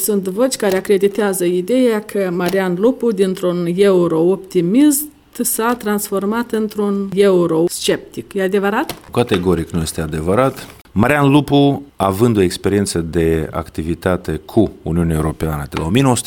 sunt voci care acreditează ideea că Marian Lupu, dintr-un euro-optimist, s-a transformat într-un euro-sceptic. E adevărat? Categoric nu este adevărat. Marian Lupu, având o experiență de activitate cu Uniunea Europeană de la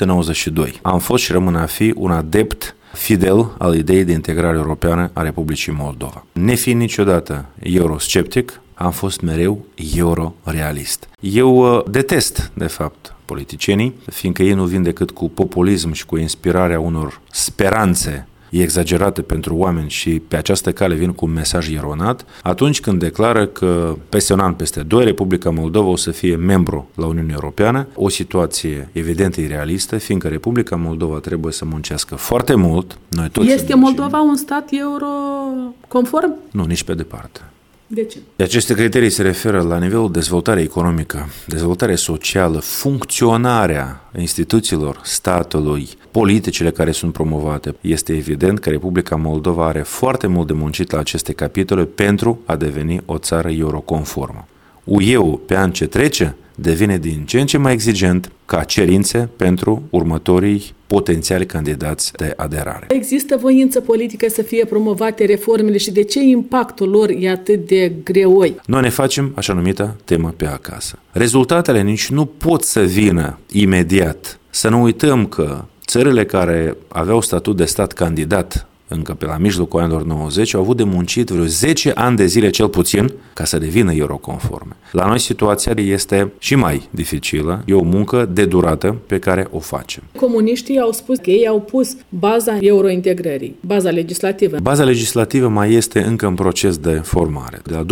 1992, am fost și rămân a fi un adept fidel al ideii de integrare europeană a Republicii Moldova. Nefiind niciodată eurosceptic, am fost mereu eurorealist. Eu detest, de fapt, politicienii, fiindcă ei nu vin decât cu populism și cu inspirarea unor speranțe exagerate pentru oameni și pe această cale vin cu un mesaj eronat, atunci când declară că peste un an, peste 2, Republica Moldova o să fie membru la Uniunea Europeană, o situație evident irealistă, fiindcă Republica Moldova trebuie să muncească foarte mult. Noi toți este Moldova un stat euro-conform? Nu, nici pe departe. De ce? Aceste criterii se referă la nivelul dezvoltare economică, dezvoltare socială, funcționarea instituțiilor statului, politicile care sunt promovate. Este evident că Republica Moldova are foarte mult de muncit la aceste capitole pentru a deveni o țară euroconformă. UE-ul pe an ce trece devine din ce în ce mai exigent ca cerințe pentru următorii potențiali candidați de aderare. Există voință politică să fie promovate reformele și de ce impactul lor e atât de greoi? Noi ne facem așa numită temă pe acasă. Rezultatele nici nu pot să vină imediat. Să nu uităm că țările care aveau statut de stat candidat încă pe la mijlocul anilor 90, au avut de muncit vreo 10 ani de zile cel puțin ca să devină euroconforme. La noi situația este și mai dificilă, e o muncă de durată pe care o facem. Comuniștii au spus că ei au pus baza eurointegrării, baza legislativă. Baza legislativă mai este încă în proces de formare. De la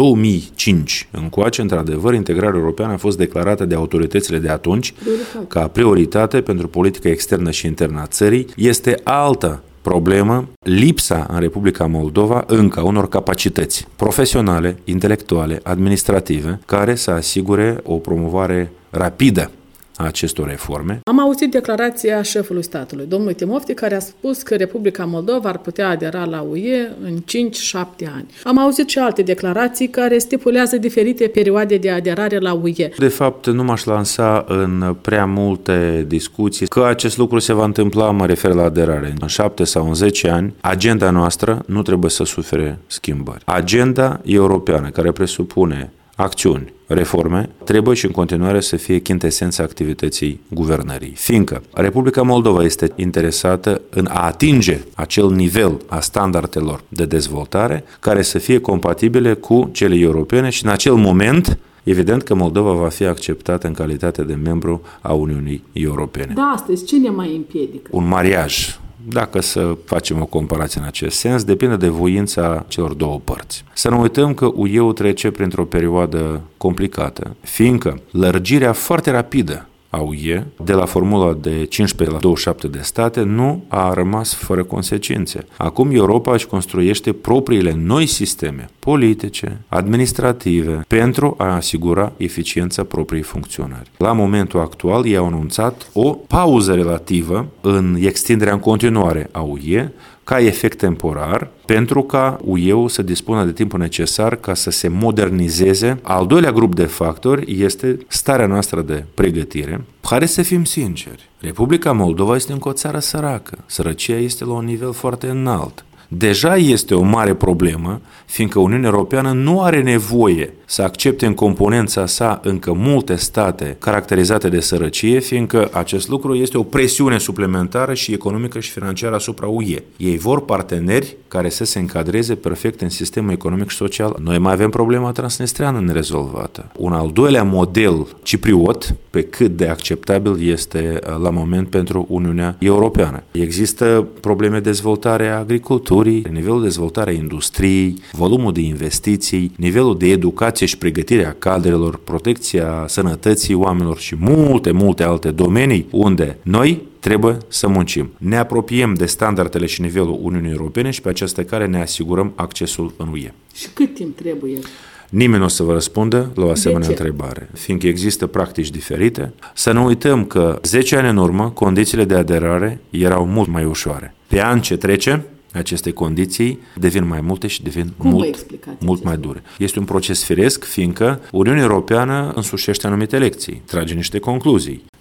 2005 încoace, într-adevăr, integrarea europeană a fost declarată de autoritățile de atunci ca prioritate pentru politica externă și internă a țării. Este altă problemă, lipsa în Republica Moldova încă unor capacități profesionale, intelectuale, administrative, care să asigure o promovare rapidă a acestor reforme. Am auzit declarația șefului statului, domnului Timofti, care a spus că Republica Moldova ar putea adera la UE în 5-7 ani. Am auzit și alte declarații care stipulează diferite perioade de aderare la UE. De fapt, nu m-aș lansa în prea multe discuții că acest lucru se va întâmpla, mă refer la aderare. În 7 sau în 10 ani, agenda noastră nu trebuie să sufere schimbări. Agenda europeană, care presupune acțiuni, reforme, trebuie și în continuare să fie chintesența activității guvernării. Fiindcă Republica Moldova este interesată în a atinge acel nivel a standardelor de dezvoltare care să fie compatibile cu cele europene și în acel moment, evident că Moldova va fi acceptată în calitate de membru a Uniunii Europene. Da, astăzi cine mai împiedică? Un mariaj. Dacă să facem o comparație în acest sens, depinde de voința celor două părți. Să nu uităm că UE-ul trece printr-o perioadă complicată, fiindcă lărgirea foarte rapidă a UE, de la formula de 15 la 27 de state, nu a rămas fără consecințe. Acum Europa își construiește propriile noi sisteme politice, administrative, pentru a asigura eficiența propriei funcționări. La momentul actual, ei au anunțat o pauză relativă în extinderea în continuare a UE, ca efect temporar, pentru ca UE-ul să dispună de timpul necesar ca să se modernizeze. Al doilea grup de factori este starea noastră de pregătire. Care să fim sinceri, Republica Moldova este încă o țară săracă. Sărăcia este la un nivel foarte înalt. Deja este o mare problemă, fiindcă Uniunea Europeană nu are nevoie să accepte în componența sa încă multe state caracterizate de sărăcie, fiindcă acest lucru este o presiune suplimentară și economică și financiară asupra UE. Ei vor parteneri care să se încadreze perfect în sistemul economic și social. Noi mai avem problema transnistreană nerezolvată. Un al doilea model cipriot, pe cât de acceptabil este la moment pentru Uniunea Europeană. Există probleme de dezvoltare a agriculturii, nivelul de dezvoltare a industriei, volumul de investiții, nivelul de educație și pregătire a cadrelor, protecția sănătății oamenilor și multe alte domenii unde noi trebuie să muncim. Ne apropiem de standardele și nivelul Uniunii Europene și pe această cale ne asigurăm accesul în UE. Și cât timp trebuie? Nimeni nu o să vă răspundă la o asemenea întrebare, fiindcă există practici diferite. Să nu uităm că 10 ani în urmă, condițiile de aderare erau mult mai ușoare. Pe an ce trece, aceste condiții devin mai multe și devin mult mai dure. Este un proces firesc, fiindcă Uniunea Europeană însușește anumite lecții, trage niște concluzii.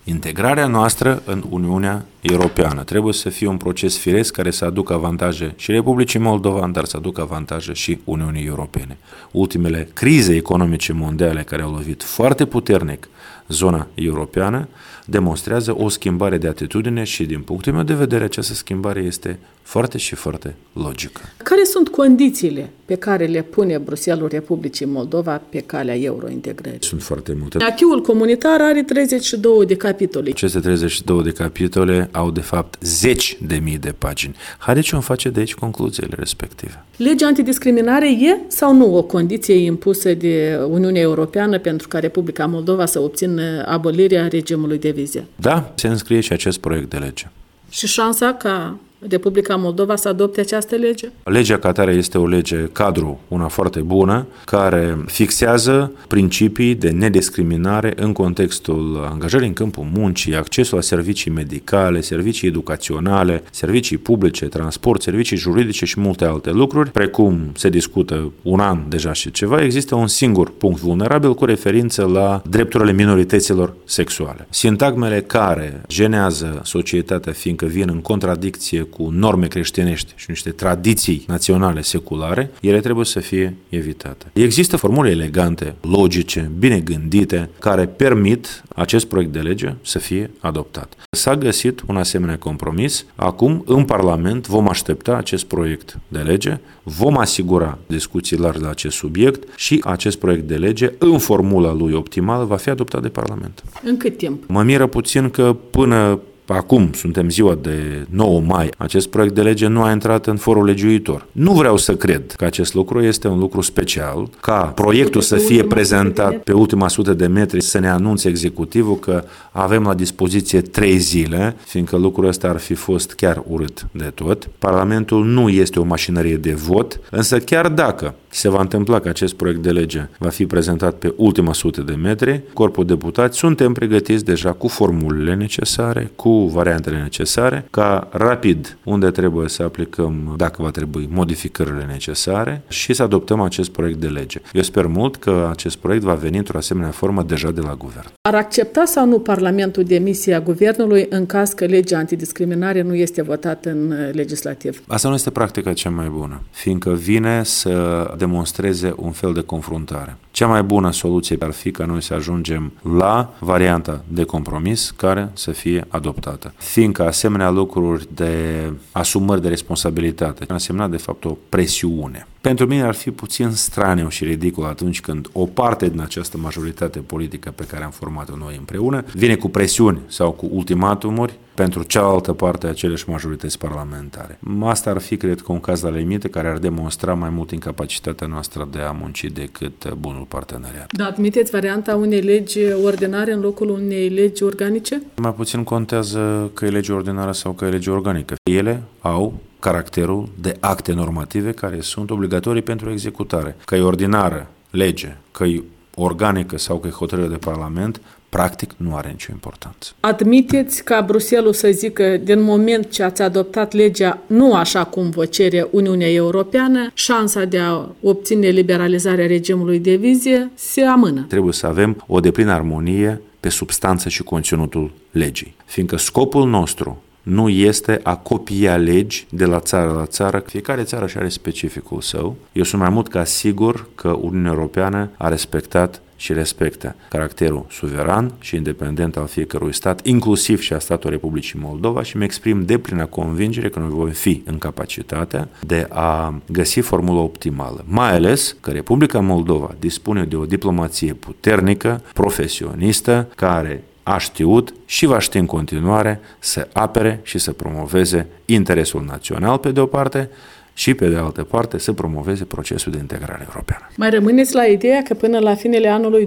Integrarea noastră în Uniunea Europeană trebuie să fie un proces firesc care să aducă avantaje și Republicii Moldova, dar să aducă avantaje și Uniunii Europene. Ultimele crize economice mondiale care au lovit foarte puternic zona europeană demonstrează o schimbare de atitudine și, din punctul meu de vedere, această schimbare este foarte și foarte logică. Care sunt condițiile pe care le pune Bruxelles Republicii Moldova pe calea eurointegrării? Sunt foarte multe. Acquis-ul comunitar are 32 de capitole. Aceste 32 de capitole au, de fapt, 10.000 de pagini. Haideți să face de aici concluziile respective. Legea antidiscriminare e sau nu o condiție impusă de Uniunea Europeană pentru ca Republica Moldova să obțină abolirea regimului de vize? Da, se înscrie și acest proiect de lege. Și șansa ca Republica Moldova să adopte această lege? Legea ca atare este o lege cadru, una foarte bună, care fixează principii de nediscriminare în contextul angajării în câmpul muncii, accesul la servicii medicale, servicii educaționale, servicii publice, transport, servicii juridice și multe alte lucruri. Precum se discută un an deja și ceva, există un singur punct vulnerabil cu referință la drepturile minorităților sexuale. Sintagmele care jenează societatea, fiindcă vin în contradicție cu norme creștinești și niște tradiții naționale seculare, ele trebuie să fie evitate. Există formule elegante, logice, bine gândite, care permit acest proiect de lege să fie adoptat. S-a găsit un asemenea compromis. Acum, în Parlament, vom aștepta acest proiect de lege, vom asigura discuții largi la acest subiect și acest proiect de lege, în formula lui optimală, va fi adoptat de Parlament. În cât timp? Mă miră puțin că până acum, suntem ziua de 9 mai, acest proiect de lege nu a intrat în forul legiuitor. Nu vreau să cred că acest lucru este un lucru special, ca proiectul să fie prezentat pe ultima 100 de metri, să ne anunțe executivul că avem la dispoziție 3 zile, fiindcă lucrul ăsta ar fi fost chiar urât de tot. Parlamentul nu este o mașinărie de vot, însă chiar dacă se va întâmpla că acest proiect de lege va fi prezentat pe ultima 100 de metri, Corpul Deputați suntem pregătiți deja cu formulele necesare, cu variantele necesare, ca rapid, unde trebuie să aplicăm, dacă va trebui, modificările necesare și să adoptăm acest proiect de lege. Eu sper mult că acest proiect va veni într-o asemenea formă deja de la guvern. Ar accepta sau nu Parlamentul demisia guvernului în caz că legea antidiscriminare nu este votată în legislativ? Asta nu este practica cea mai bună, fiindcă vine să demonstreze un fel de confruntare. Cea mai bună soluție ar fi ca noi să ajungem la varianta de compromis care să fie adoptată. Fiindcă asemenea lucruri de asumări de responsabilitate însemna de fapt o presiune. Pentru mine ar fi puțin straniu și ridicol atunci când o parte din această majoritate politică pe care am format-o noi împreună vine cu presiuni sau cu ultimatumuri pentru cealaltă parte a aceleași majorități parlamentare. Asta ar fi, cred că, un caz la limită care ar demonstra mai mult incapacitatea noastră de a munci decât bunul parteneriat. Da, admiteți varianta unei legi ordinare în locul unei legi organice? Mai puțin contează că e lege ordinară sau că e lege organică. Ele au caracterul de acte normative care sunt obligatorii pentru executare. Că e ordinară, lege, că e organică sau că e hotărâre de Parlament, practic nu are nicio importanță. Admiteți ca Bruxelles să zică, din moment ce ați adoptat legea nu așa cum vă cere Uniunea Europeană, șansa de a obține liberalizarea regimului de vize se amână. Trebuie să avem o deplină armonie pe substanță și conținutul legii, fiindcă scopul nostru nu este a copia legi de la țară la țară. Fiecare țară și are specificul său. Eu sunt mai mult ca sigur că Uniunea Europeană a respectat și respectă caracterul suveran și independent al fiecărui stat, inclusiv și a statului Republicii Moldova, și îmi exprim deplină convingere că noi vom fi în capacitatea de a găsi formula optimală. Mai ales că Republica Moldova dispune de o diplomație puternică, profesionistă, care a știut și va ști în continuare să apere și să promoveze interesul național pe de o parte și pe de altă parte să promoveze procesul de integrare europeană. Mai rămâneți la ideea că până la finele anului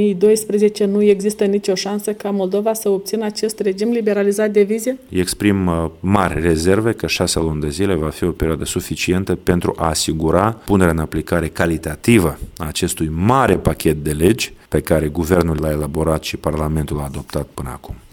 2012 nu există nicio șansă ca Moldova să obțină acest regim liberalizat de vize? Exprim mari rezerve că 6 luni de zile va fi o perioadă suficientă pentru a asigura punerea în aplicare calitativă a acestui mare pachet de legi pe care guvernul l-a elaborat și Parlamentul l-a adoptat până acum.